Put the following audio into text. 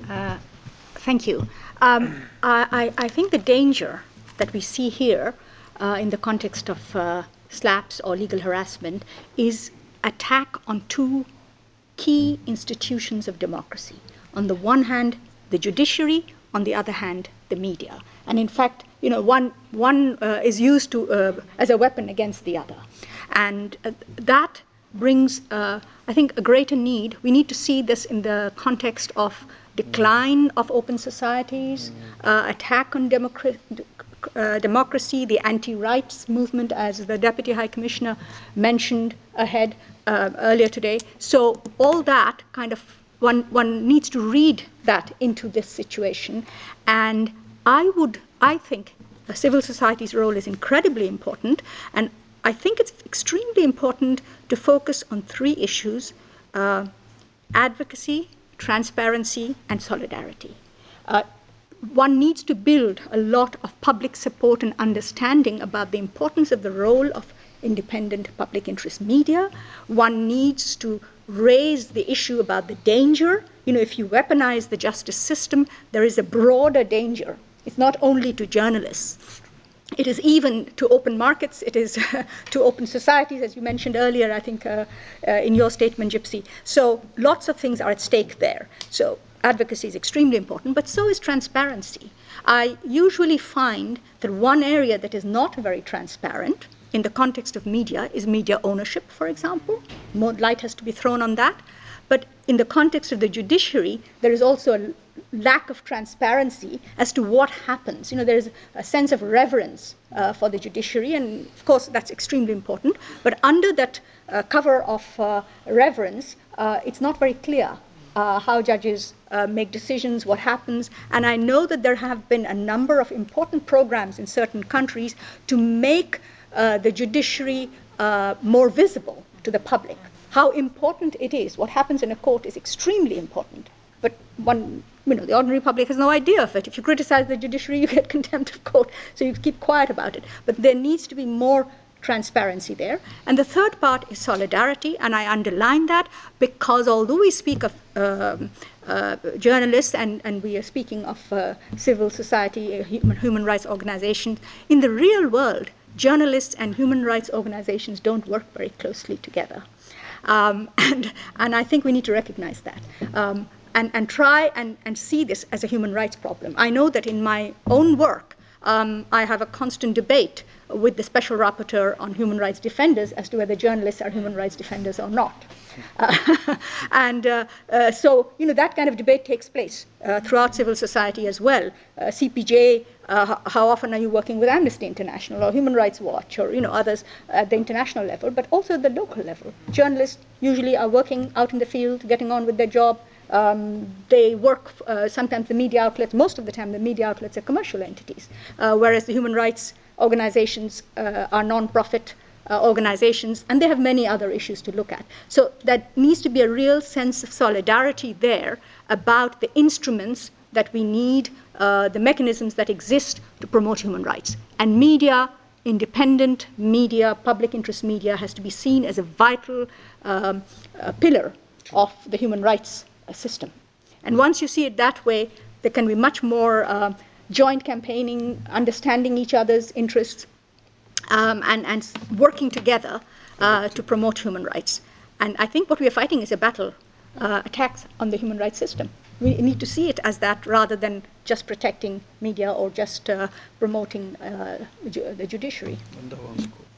Uh, Thank you. I think the danger that we see here in the context of slaps or legal harassment is attack on two key institutions of democracy. On the one hand, the judiciary, on the other hand, the media. And in fact, one is used as a weapon against the other. And that brings, I think, a greater need. We need to see this in the context of decline of open societies, attack on democracy, the anti-rights movement, as the Deputy High Commissioner mentioned earlier today. So all that kind of, one needs to read that into this situation. And I think civil society's role is incredibly important, and I think it's extremely important to focus on three issues: advocacy, transparency, and solidarity. One needs to build a lot of public support and understanding about the importance of the role of independent public interest media. One needs to raise the issue about the danger. If you weaponize the justice system, there is a broader danger. It's not only to journalists. It is even to open markets. It is to open societies, as you mentioned earlier, I think, in your statement, Gypsy. So lots of things are at stake there. So advocacy is extremely important, but so is transparency. I usually find that one area that is not very transparent in the context of media is media ownership, for example. More light has to be thrown on that. But in the context of the judiciary, there is also a lack of transparency as to what happens. There is a sense of reverence for the judiciary, and of course that's extremely important. But under that cover of reverence, it's not very clear how judges make decisions, what happens. And I know that there have been a number of important programs in certain countries to make the judiciary more visible to the public. How important it is, what happens in a court is extremely important. But the ordinary public has no idea of it. If you criticize the judiciary, you get contempt of court, so you keep quiet about it. But there needs to be more transparency there. And the third part is solidarity, and I underline that because although we speak of journalists and we are speaking of civil society, human rights organizations, in the real world, journalists and human rights organizations don't work very closely together. And I think we need to recognize that. And try and see this as a human rights problem. I know that in my own work, I have a constant debate with the Special Rapporteur on human rights defenders as to whether journalists are human rights defenders or not. So that kind of debate takes place throughout civil society as well. CPJ, how often are you working with Amnesty International or Human Rights Watch or others at the international level, but also at the local level. Journalists usually are working out in the field, getting on with their job. They work, sometimes the media outlets, most of the time the media outlets are commercial entities, whereas the human rights organizations are non-profit organizations, and they have many other issues to look at. So there needs to be a real sense of solidarity there about the instruments that we need, the mechanisms that exist to promote human rights. And media, independent media, public interest media, has to be seen as a vital pillar of the human rights system. And once you see it that way, there can be much more joint campaigning, understanding each other's interests, and working together to promote human rights. And I think what we are fighting is a battle, attacks on the human rights system. We need to see it as that rather than just protecting media or just promoting the judiciary.